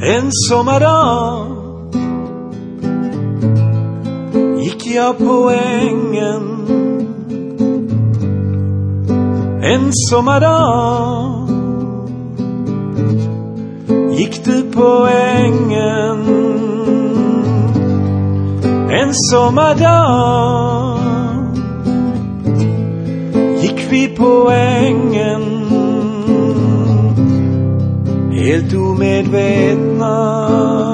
En sommardag gick jag på ängen. En sommardag gick du på ängen. En sommardag gick vi på ängen, helt omedvetna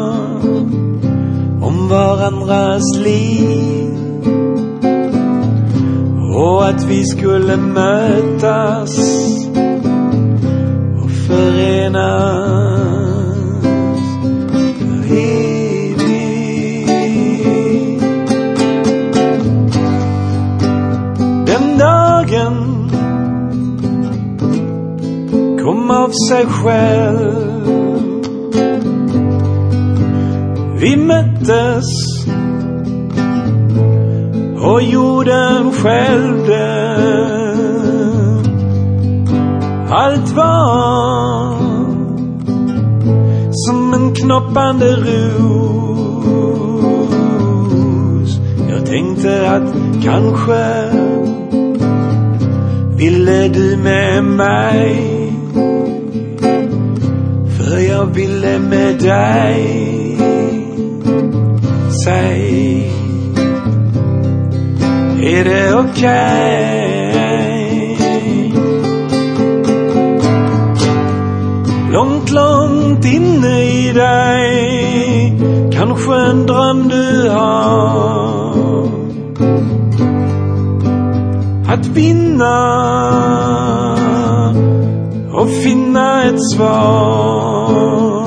om varandras liv, och att vi skulle mötas och förenas för evigt. Den dagen kom av sig själv. Vi möttes och jorden skälvde. Allt var som en knoppande ros. Jag tänkte att kanske ville du med mig, för jag ville med dig. Säg, är det okej? Långt, långt inne i dig, kanske en dröm du har, att vinna och finna ett svar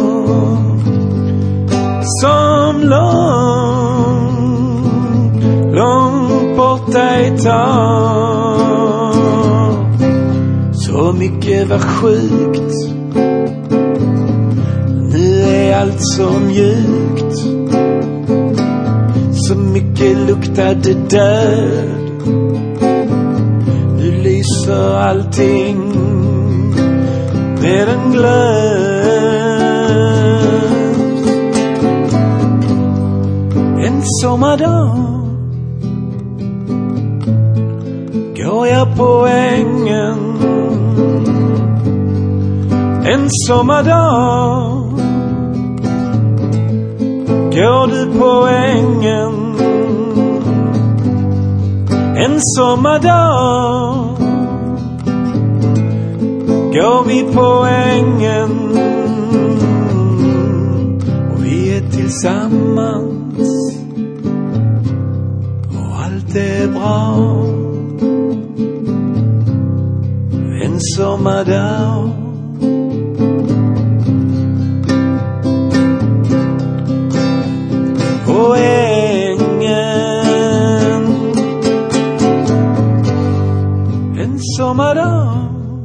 som långt, långt bort dig tar. Så mycket var sjukt, nu är allt så mjukt. Så mycket luktade död, nu lyser allting med en glöd. En sommardag går jag på ängen. En sommardag går du på ängen. En sommardag går vi på ängen, och vi är tillsammans och allt är bra. En sommardag på ängen. En sommardag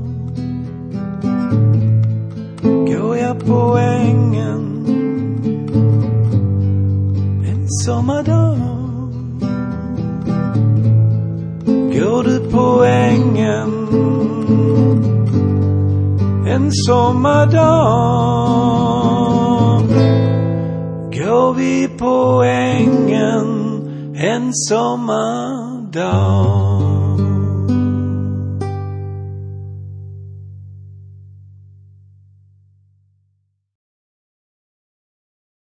går jag på ängen. En sommardag går du på ängen. En sommardag går vi på ängen. En sommardag.